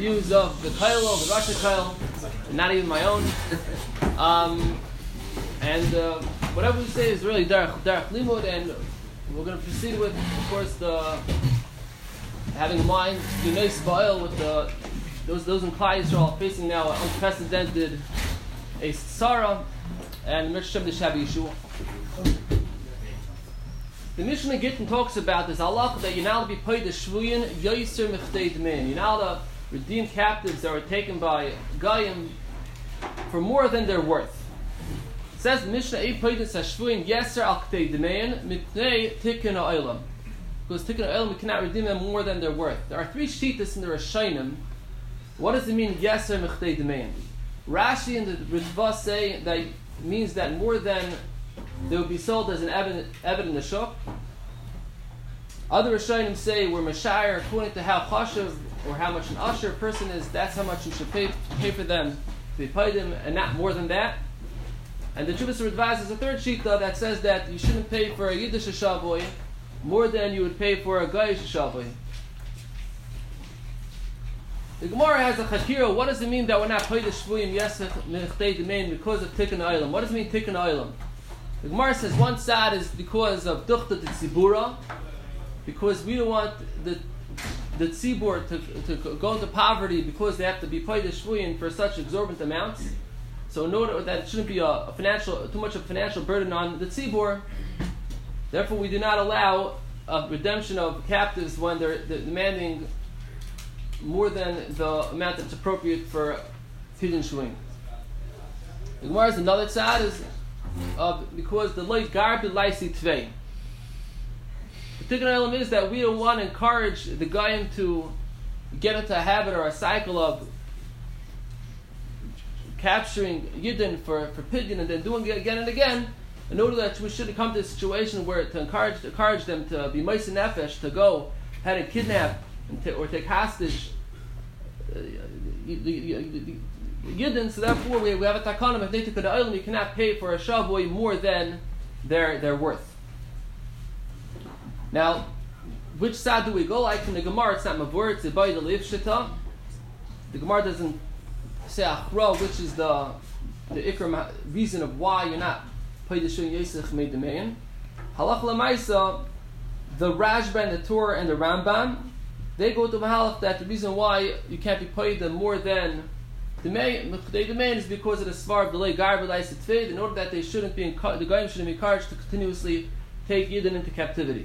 views of the Kailo, the Russian Kailo, not even my own. Whatever we say is really Derech Limud, and we're going to proceed with, of course, the having in mind the nice Ba'il with those in Klal Yisrael facing now an unprecedented Sarah and Mishnah the Shabi Yeshua. The Mishnah Gittin talks about this Allah that you're now to be paid the Shvuyin Yoiser Mechdei Dmin. You're now to redeem captives that were taken by Goyim for more than their worth. It says the Mishnah Ei Paidus HaShvuyin Yeser Al Ktei Dmin Mipnei Tikkun HaOlam. Because Tikkun HaOlam, we cannot redeem them more than their worth. There are three shittas in the Rishonim. What does it mean Yeser Mechdei Dmin? Rashi and the Ritva say that it means that more than they would be sold as an Eved in the shop. Other Rishonim say we're Mashayar according to how Chashav or how much an Usher person is, that's how much you should pay for them to be paid them, and not more than that. And the Chuvas Ritva is a third shita that says that you shouldn't pay for a Yiddish Shavoy more than you would pay for a Goyish Shavoy. The Gemara has a Chakira. What does it mean that we're not paid the Shvuyim Yesech Mechdei Dmin because of Tikkun Olam? What does it mean Tikkun Olam? The Gemara says one side is because of Duchta Tzibura, because we don't want the Tzibur to go into poverty because they have to be paid the Shvuyim for such exorbitant amounts. So in order that it shouldn't be too much of a financial burden on the Tzibur, therefore we do not allow a redemption of captives when they're demanding more than the amount that's appropriate for Pidyon Shvuyim. The Gemara's another side is because the Loi Garbi Laisi Tvei. The Tikkun Olam is that we don't want to encourage the Goyim to get into a habit or a cycle of capturing Yidden for Pidyon and then doing it again and again, in order that we shouldn't come to a situation where to encourage them to be Moshe Nefesh, to go ahead and kidnap or take hostage Yidden. So therefore we have a takanim of Tikkun Olam. You cannot pay for a Shavui more than their worth. Now, which side do we go? Like in the Gemara, it's not Mavur, it's the Bayit Aliv Shita. The Gemara doesn't say Achra, which is the Ikram reason of why you're not paid the Shvuyim Yesech made the main. Halach Lamaisa, the Rashba and the Torah and the Rambam, they go to Mahalach that the reason why you can't be paid them more than the main is because of the Svar of the Lei Garbi Laisi Tvei, in order that the Goyim shouldn't be encouraged to continuously take Yidden into captivity.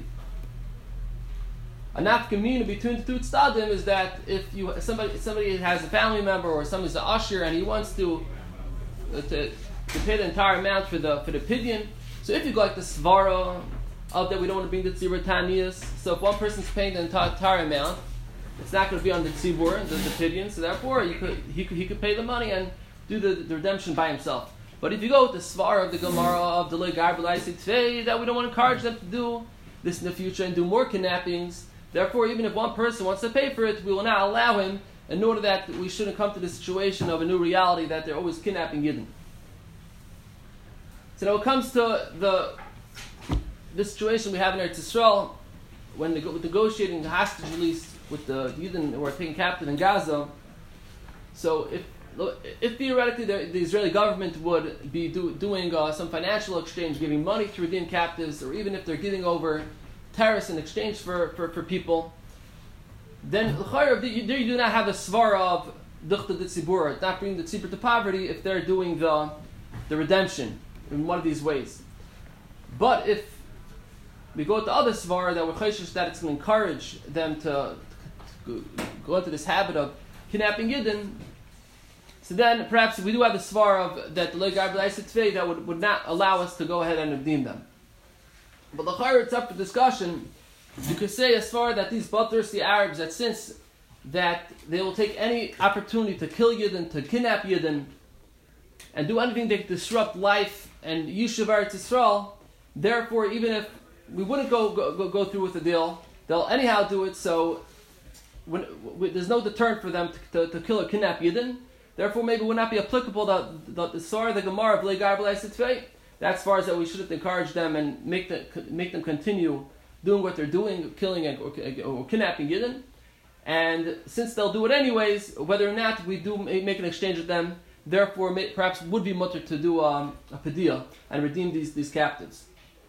A nafkamina between the two tzaddim is that if somebody has a family member or somebody's an usher and he wants to pay the entire amount for the Pidyon, so if you go like the Svara of that we don't want to bring the Tzibur Taniyas, so if one person's paying the entire amount, it's not going to be on the Tzibur, the Pidyon, so therefore he could pay the money and do the redemption by himself. But if you go with the Svara of the Gemara of the Loi Garbi Laisi Tvei, that we don't want to encourage them to do this in the future and do more kidnappings, therefore even if one person wants to pay for it, we will not allow him, in order that we shouldn't come to the situation of a new reality that they're always kidnapping Yidden. So now it comes to the situation we have in Eretz Yisrael when negotiating the hostage release with the Yidden who are taken captive in Gaza. So if theoretically the Israeli government would be doing some financial exchange, giving money to redeem captives, or even if they're giving over terrorists in exchange for people, then you do not have a svara of duchta de tzibur, not bringing the tzibur to poverty if they're doing the redemption in one of these ways. But if we go to the other svara that we're chayshish that it's going to encourage them to go into this habit of kidnapping Yidden, so then perhaps we do have the svara of that the Loi Garbi Laisi Tvei that would not allow us to go ahead and redeem them. But l'chayr, it's up for discussion. You could say as far that these bloodthirsty Arabs, that since that they will take any opportunity to kill Yidden, to kidnap Yidden, and do anything that disrupt life and Yishuv Eretz Yisrael, therefore even if we wouldn't go through with the deal, they'll anyhow do it, so there's no deterrent for them to kill or kidnap Yidden. Therefore maybe it would not be applicable the Sar, the Gemara of Lei Garbi Laisi Tvei. That's as far as that we shouldn't encourage them and make them continue doing what they're doing, killing or kidnapping Yidden. and since they'll do it anyways, whether or not we do make an exchange with them, therefore perhaps would be mutter to do a pediyah and redeem these captives.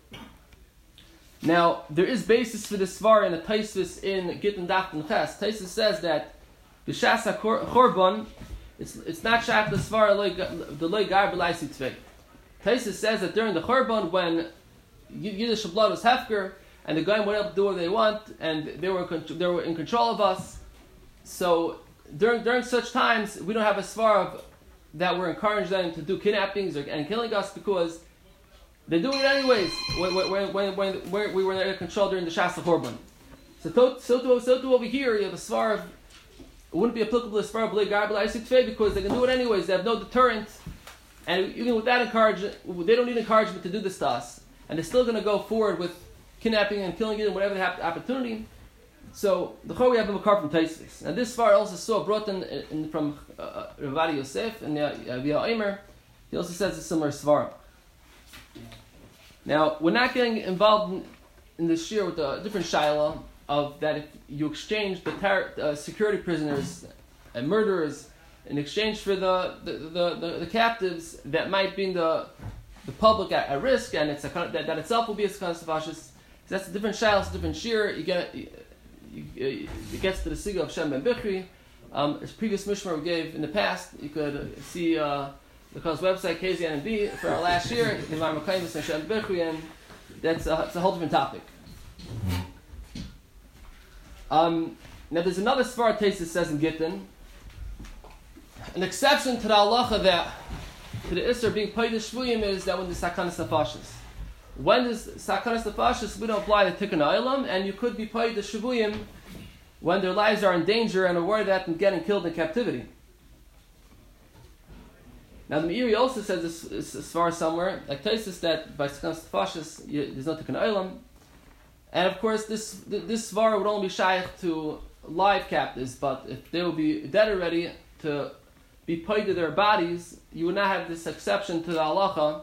Now, there is basis for this svara in the Taisus in Gittin Daf and Ches. Taisus says that b'shas ha-chorban, it's not shach the svara the loy gar b'laisi tvei. Taisus says that during the chorban, when Yiddish blood was hefker, and the guy went up to do what they want, and they were in control of us, so during such times, we don't have a svara that we're encouraging them to do kidnappings and killing us, because they're doing it anyways when we were in control during the Shas HaChorban. So to over here, you have a Svar, it wouldn't be applicable to Svar B'lei Gar B'lei Sitfei, because they can do it anyways. They have no deterrent. And even with that encouragement, they don't need encouragement to do this to us. And they're still going to go forward with kidnapping and killing it and whatever they have the opportunity. So, the Chor we have a Makar from Taisus. And this Svar also saw brought in from Ravadi Yosef and Via Eimer. He also says a similar Svar. Now, we're not getting involved in this year with a different shaila of that if you exchange the security prisoners and murderers in exchange for the captives, that might bring the public at risk, and that itself will be a second fascist. That's a different shaila, it's a different shear. It gets to the siga of Shem ben Bichri. As previous mishmar we gave in the past, you could see the website KZNB for our last year, and that's a whole different topic. Now there's another Svar Taisus says in Gittin, an exception to the halacha that to the Isser being paid to Shvuyim is that when the Sakanas Nefashis. When there's Sakanas Nefashis, we don't apply the Tikkun Ha'olam, and you could be paid to Shvuyim when their lives are in danger and are worried about them getting killed in captivity. Now the Meiri also says this as far as somewhere, like Taisus, that by Sakanas Nefashis there's no Tikkun Ha'olam. And of course this Svar would only be shaykh to live captives, but if they would be dead already, to be paid to their bodies, you would not have this exception to the halacha.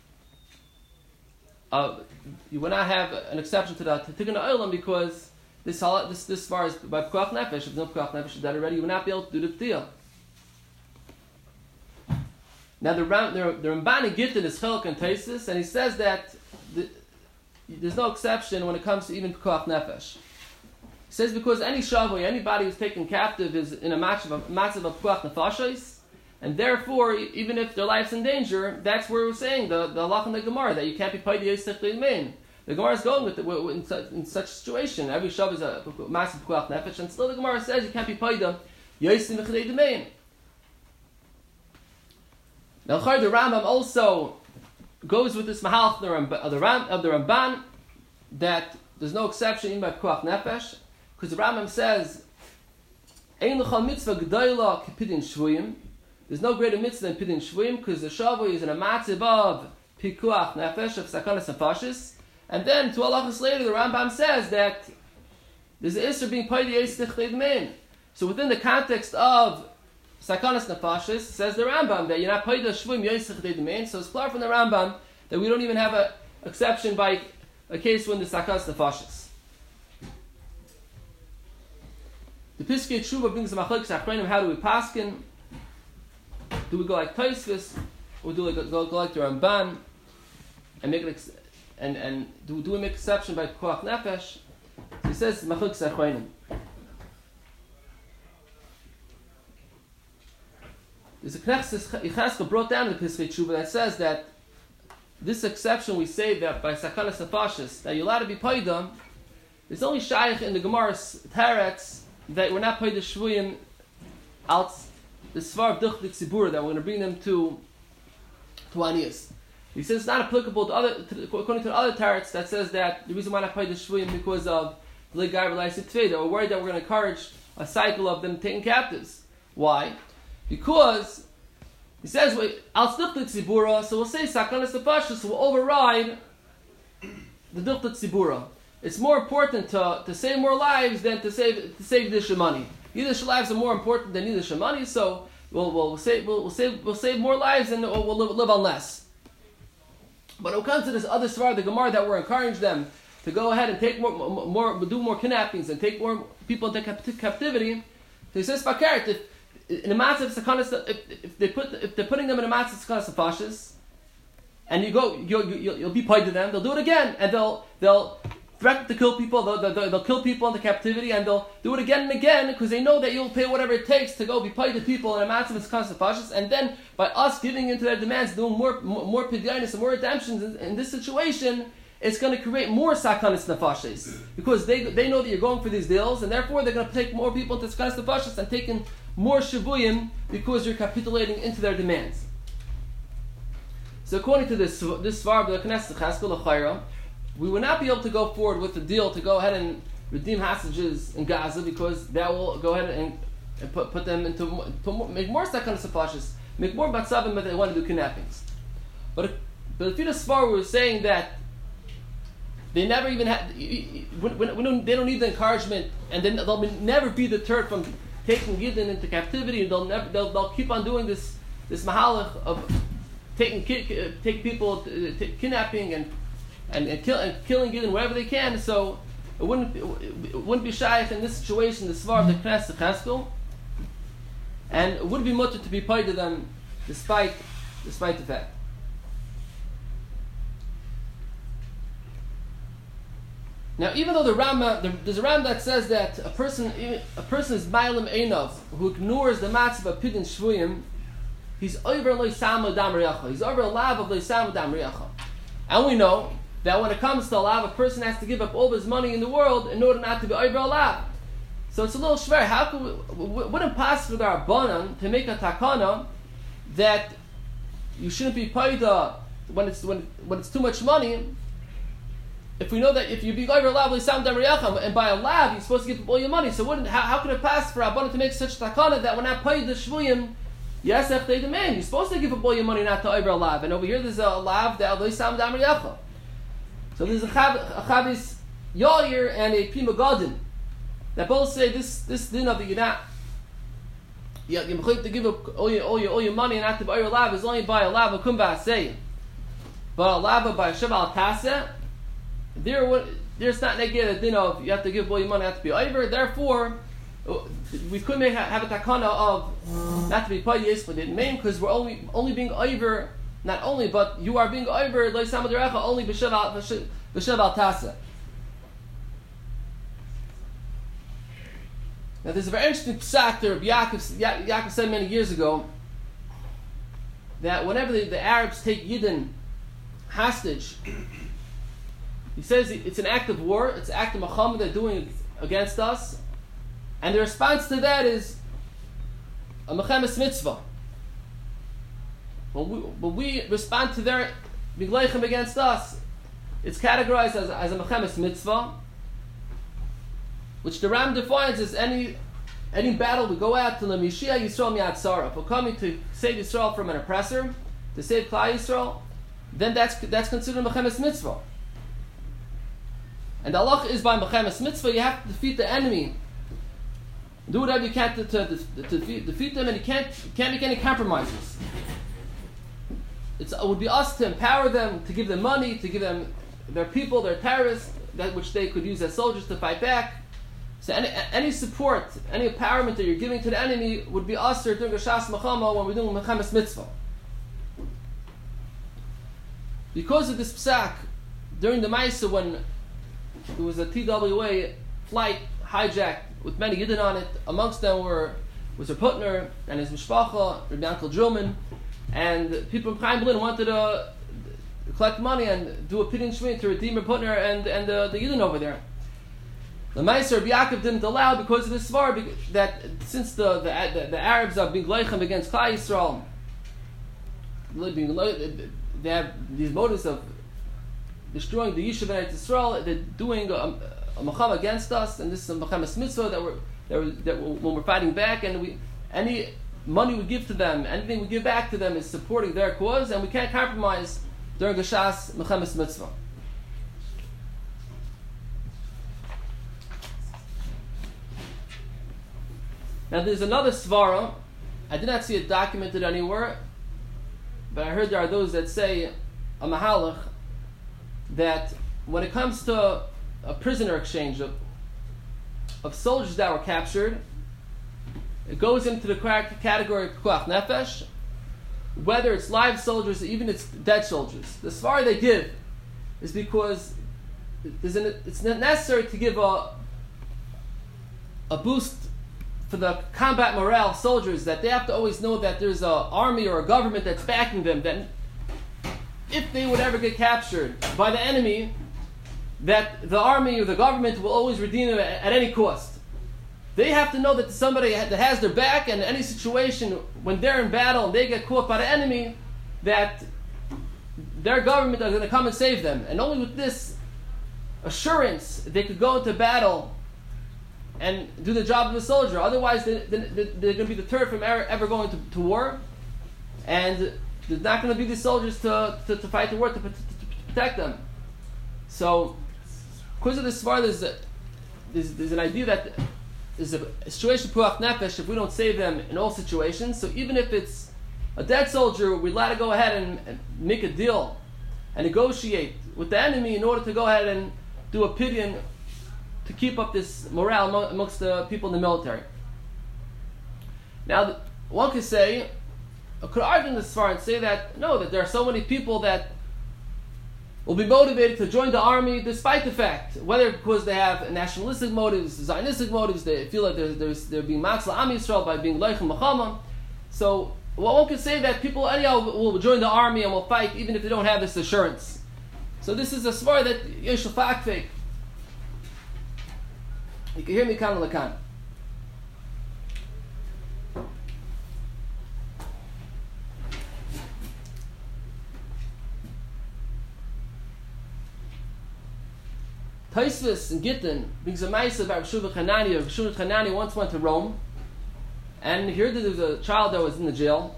You would not have an exception to the Tikkun Ha'olam, because this Svar is by Pekuach Nefesh. If no Pekuach Nefesh is dead already, you would not be able to do the B'tiyah. Now the Ramban in Gittin is Chelek and Taisus, and he says that there's no exception when it comes to even Pekuach Nefesh. He says because any Shavui, anybody who's taken captive, is in a match of Pekuach Nefashos, and therefore, even if their life's in danger, that's where we're saying the halach in the Gemara, that you can't be paid the Yisich Le'Imein. The Gemara is going with in such a situation. Every Shav is a massive Pekuach Nefesh, and still the Gemara says you can't be paid the Yisich Le'Imein. Now, the Rambam also goes with this mahalach of the Ramban, that there's no exception even by Pekuach Nefesh, because the Rambam says, Ein l'chal mitzvah g'dayla k'pidin shvuyim. There's no greater mitzvah than pidin shvuyim, because the shavui is in a matziv of Pekuach Nefesh, of Sakanas Nefashis. And then, 2 halachas later, the Rambam says that there's an issur being paid the Yisich Le'Imein. So within the context of Sakanas Nefashis, says the Rambam that you're not paid the shvuyim Yisich Le'Imein. So it's clear from the Rambam that we don't even have an exception by a case when the Sakanas Nefashis. The Piskei Tshuva brings the machlokes achronim. How do we paskin? Do we go like Tosfos, or do we go like the Ramban and make it and do we make exception by Pekuach Nefesh? He says machlokes achronim. There's a Knesset Yecheskel brought down in the Piskei Tshuva that says that this exception we say that by Sakanas Nefashis that you're allowed to be paid them, it's only shaykh in the Gemara's Teretz that we're not paid the Shvuyim out the Svar of Duchlik Tzibura, that we're going to bring them to Aniyas. He says it's not applicable according to the other Teretz that says that the reason why not paid the Shvuyim because of the Legai Relaisi Tvei, that we're worried that we're going to encourage a cycle of them taking captives. Why? Because he says Al Duchlik Tzibura, so we'll say Sakanas Nefashis, so we'll override the Duchlik Tzibura. It's more important to save more lives than to save Yiddish money. Yiddish lives are more important than Yiddish money, so we'll save more lives and we'll live on less. But when it comes to this other Svar, the Gemara, that we're encouraging them to go ahead and take do more kidnappings and take more people into captivity. So he says, "Fakert, if in a matzah if they're putting them in a matzah sakanas fashish, and you'll be paid to them. They'll do it again, and they'll threaten to kill people. They'll kill people into captivity, and they'll do it again and again because they know that you'll pay whatever it takes to go be paid to people in a matzah sakanas fashish. And then by us giving into their demands, doing more pidyanis and more redemptions in this situation, it's going to create more sakanas nefashis because they know that you're going for these deals, and therefore they're going to take more people into sakanas nefashis and taking more shavuyim because you're capitulating into their demands." So according to this svar of the Knesset Cheskel L'chayra, we will not be able to go forward with the deal to go ahead and redeem hostages in Gaza because that will go ahead and put them into make more sakanas nefashis, make more batzavim that they want to do kidnappings. But if you the svar we're saying that they never even they don't need the encouragement, and then they'll never be deterred from taking Yidden into captivity, and they'll keep on doing this mahalach of take people, kidnapping and killing Yidden wherever they can. So it wouldn't be shaykh in this situation the svar of the Knesset Cheskel, and it wouldn't be much to be paid to them despite the fact. Now, even though there's a Ram that says that a person is Mailim Einov who ignores the matzah of Pidin Shvuyim, he's over Loisam Dam Riyacha. He's over a lav of Loisam Dam Riyacha. And we know that when it comes to a lav, a person has to give up all his money in the world in order not to be over a lav. So it's a little schwer. How could wouldn't pass with our Rabbanan to make a takana that you shouldn't be paid when it's too much money? If we know that if you be over a lav and by a lav you're supposed to give up all your money, so how could it pass for Rabbanan to make such takana that when I pay the shvuyim, yes, if they demand, you're supposed to give up all your money not to over a lav, and over here there's a lav that lo yisam dam riyacha. So there's a chavis yair and a pima gadin that both say this din of the you're to give up all your money and not to buy a lav is only by a lav of kumba say, but a lav by shaval tasa. There's not negated din of you have to give all your money not to be over. Therefore, we could have a takana of not to be paid yes, but it mean because we're only being over. Not only, but you are being over like samaderecha only b'shav al tasa. Now, there's a very interesting psak that Yaakov said many years ago that whenever the Arabs take Yidden hostage, he says it's an act of war, it's an act of Muhammad they're doing against us, and the response to that is a mechemes mitzvah. When we respond to their bigleichem against us, it's categorized as a mechemes mitzvah, which the Ram defines as any battle we go out to the Mishia Yisrael Mi'at Sarah. If we're coming to save Yisrael from an oppressor, to save Klal Yisrael, then that's considered a mechemes mitzvah. And the halacha is by mechemes mitzvah, you have to defeat the enemy. Do whatever you can to defeat them, and you can't make any compromises. It would be us to empower them, to give them money, to give them their people, their terrorists, that which they could use as soldiers to fight back. So any support, any empowerment that you're giving to the enemy would be us during a Shas Mechama when we're doing mechemes mitzvah. Because of this psak, during the Maisa when there was a TWA flight hijacked with many Yidden on it. Amongst them was Reb Putner and his mishpacha, Reb Yankel Drillman, and people in Chaim Berlin wanted to collect money and do a pidyon shvuyim to redeem Reb Putner and the Yidden over there. The Meiser Reb Yaakov didn't allow because of this svar that since the Arabs are being leichem against Klal Yisrael, they have these motives of destroying the Yishuv in Eretz Yisrael. They're doing a macham against us, and this is a mechemes mitzvah that when we're fighting back, and any money we give to them, anything we give back to them is supporting their cause, and we can't compromise during the Shas mechemes mitzvah. Now there's another svara. I did not see it documented anywhere, but I heard there are those that say a mahalach that when it comes to a prisoner exchange of soldiers that were captured, it goes into the category of Pekuach Nefesh, whether it's live soldiers or even it's dead soldiers. The svara they give is because it's necessary to give a boost for the combat morale of soldiers, that they have to always know that there's an army or a government that's backing them, that if they would ever get captured by the enemy, that the army or the government will always redeem them at any cost. They have to know that somebody that has their back, and in any situation when they're in battle and they get caught by the enemy, that their government are going to come and save them. And only with this assurance they could go into battle and do the job of a soldier. Otherwise they're going to be deterred from ever going to war, and there's not going to be the soldiers to fight the war, to protect them. So because of this svara, there's an idea that there's a situation Pekuach Nefesh if we don't save them in all situations. So even if it's a dead soldier, we're allowed to go ahead and make a deal and negotiate with the enemy in order to go ahead and do a pidyon to keep up this morale amongst the people in the military. Now, one could say, could argue in this svara and say that no, that there are so many people that will be motivated to join the army despite the fact, whether because they have nationalistic motives, Zionistic motives, they feel like they're being matzla Am Yisrael by being leichem Muhammad. So one could say that people anyhow will join the army and will fight even if they don't have this assurance. So this is a svara that Yeshua Fakfik. You can hear me kan lakan. Taisvis in Gittin brings a ma'aseh about Rav Hanani. Rav Hanani once went to Rome, and he heard that there was a child that was in the jail,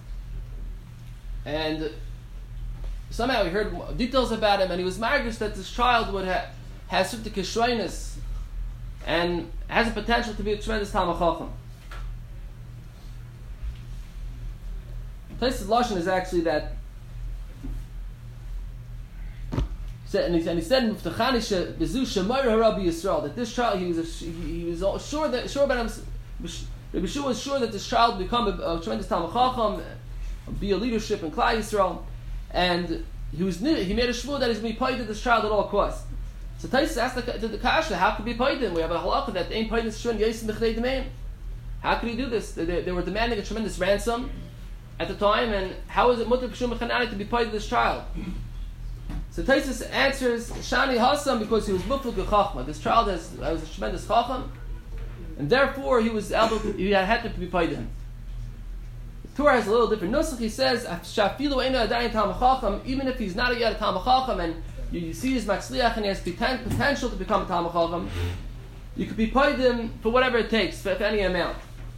and somehow he heard details about him, and he was margish that this child would has certain kishroinus and has a potential to be a tremendous Talmid Chacham. Taisvis Lashon is actually that. And he said that this child, he was sure about him. Rabbi Shua was sure that this child would become a tremendous Talmid Chacham, be a leadership in Klal Yisrael, and he made a shvur that he's going to be paid to this child at all costs. So Taisvis asked the kasha, how could he be paid him? We have a halacha that ain't paid this shvur yasim b'chnei d'meim. How could he do this? They were demanding a tremendous ransom at the time, and how is it mutter b'shum b'chanani to be paid to this child? So Taisvis answers, Shani Hassam, because he was mufluk chachma. This child was a tremendous chacham, and therefore he had to be paid to him. The Torah has a little different nusach. He says, Shafilu eina adayin Talmid Chacham, even if he's not yet a Talmid Chacham, and you see his matzliach and he has potential to become a Talmid Chacham, you could be paid him for whatever it takes, for any amount.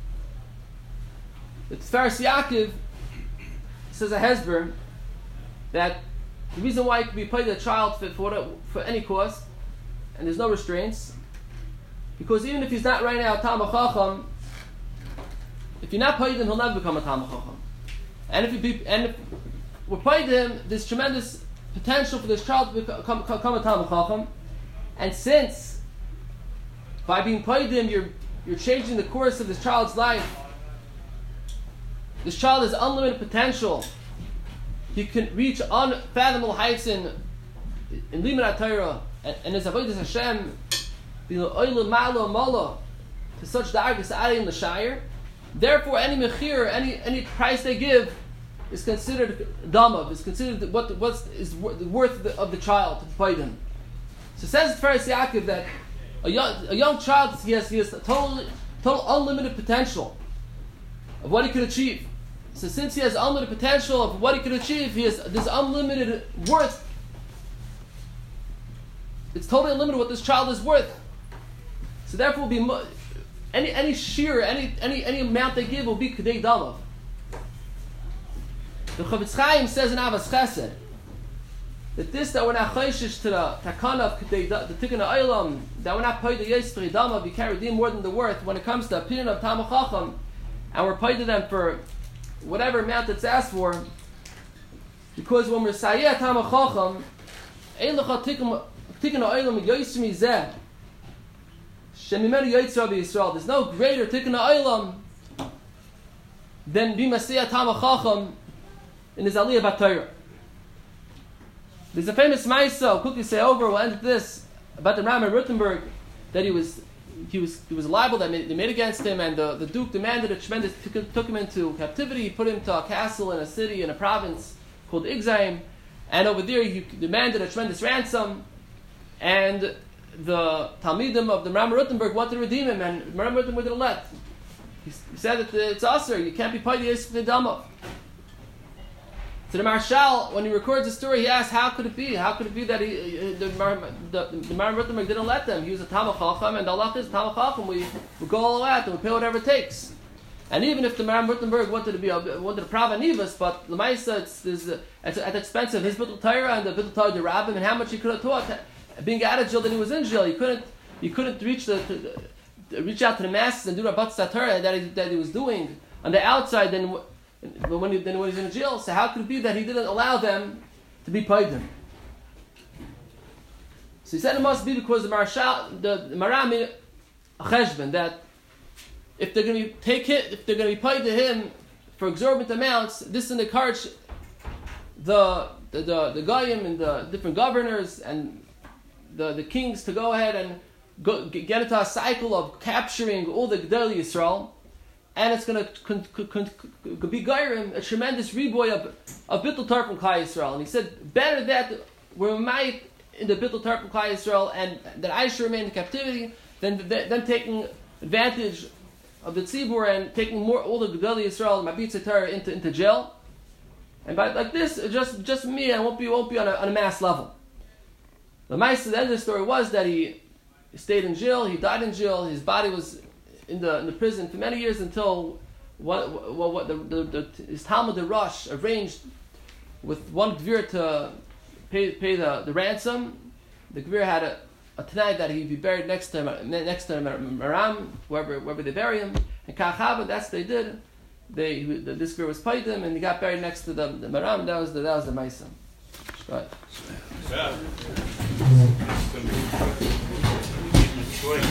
The Tiferes Yaakov says a hezber that the reason why you can be paid a child for any cost, and there's no restraints, because even if he's not right now a Talmid Chacham, if you're not paid him, he'll never become a Talmid Chacham. And if we're paid him, there's tremendous potential for this child to become a Talmid Chacham. And since by being paid him, you're changing the course of this child's life. This child has unlimited potential. He can reach unfathomable heights in Limud HaTorah and his avodas Hashem to such darkness in the Shire. Therefore, any mechir, any price they give, is considered damav. Is considered what is the worth of the child to pay them. So says Tiferes Yaakov that a young child he has total unlimited potential of what he could achieve. So since he has unlimited potential of what he could achieve, he has this unlimited worth. It's totally unlimited what this child is worth. So therefore, will be any shear, any amount they give will be kedei damav. The Chavetz Chaim says in Avas Chesed that we're not chayshish to the takana of the tikkun ha'olam, that we're not paid the yisri damav, we can't redeem more than the worth when it comes to opinion of Talmid Chacham, and we're paid to them for whatever amount that's asked for, because when we're sayeh Talmid Chacham, ein lecha tikkun ha'olam yoyser mizeh shemimenu yoytzer b'Yisrael. There's no greater tikkun ha'olam than b'masiyat Talmid Chacham in his Aliyah B'Torah. There's a famous Ma'isa, I'll quickly say over, we'll end with this, about the Ram in Rothenburg, that he was a libel that they made against him, and the Duke demanded a tremendous, took him into captivity, put him to a castle in a city, in a province called Igzaim, and over there he demanded a tremendous ransom, and the Talmidim of the Ram in Rothenburg wanted to redeem him, and Ram in Rothenburg didn't let. He said that it's usher, you can't be paid the Yisrael Dama. So the Marshal, when he records the story, he asks, how could it be? How could it be that the Maram Rothenburg didn't let them? He was a Talmid Chacham, and Allah is Talmid Chacham. We go all the way out, and we pay whatever it takes. And even if the Maram Rothenburg wanted to Prav Anivas, but the Maisa, it's at the expense of his Bittul Torah and the Bittul Torah Rabbim, and how much he could have taught. Being out of jail, then he was in jail. He couldn't reach out to the masses and do the Batz Torah that he was doing on the outside. Then when he's in jail, so how could it be that he didn't allow them to be paid him? So he said it must be because the Maram Cheshbon, that if they're going to be paid to him for exorbitant amounts, this will encourage the Goyim and the different governors and the kings to go ahead and get into a cycle of capturing all the Gedolei Yisrael. And it's going to be a tremendous reboy of Bittul Torah from Klal Yisrael. And he said, better that we're might in the Bittul Torah from Klal Yisrael and that I should remain in captivity than taking advantage of the Tzibur and taking all the Gedolei Yisrael and Mabitz Torah into jail. And by like this, just me, and won't be on a mass level. The Ma'aseh, the end of the story was that he stayed in jail, he died in jail, his body was in the prison for many years until his Talmud the Rosh arranged with one Gvir to pay the ransom. The Gvir had a tonight that he'd be buried next to Maram, wherever they bury him. And Kachava, that's what they did. This Gvir was paid him, and he got buried next to the Maram. That was the Maisa. Right.